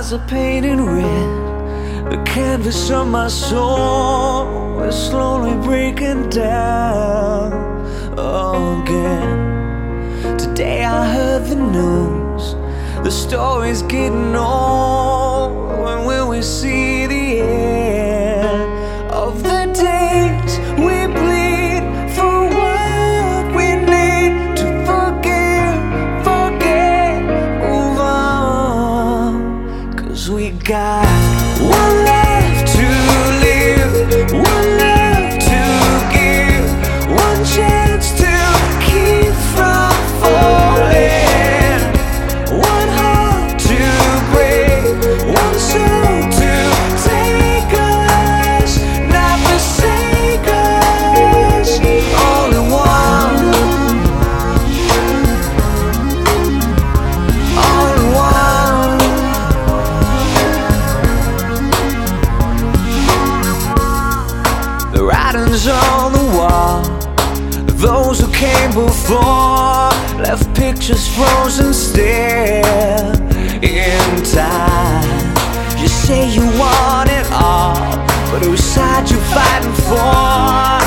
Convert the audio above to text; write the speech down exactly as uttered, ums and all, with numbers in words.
eyes are painted red. The canvas of my soul is slowly breaking down again. Today I heard the news, the story's getting old. When will we see the end of the days we bleed for what we need to forgive, forget, move on? 'Cause we got one life to live, one love to give, one chance to keep from falling, one heart to break, one soul to take us, not forsake us, all in one, all in one. The writing's on the wall. Those who came before left pictures frozen still in time. You say you want it all, but whose side you fighting for?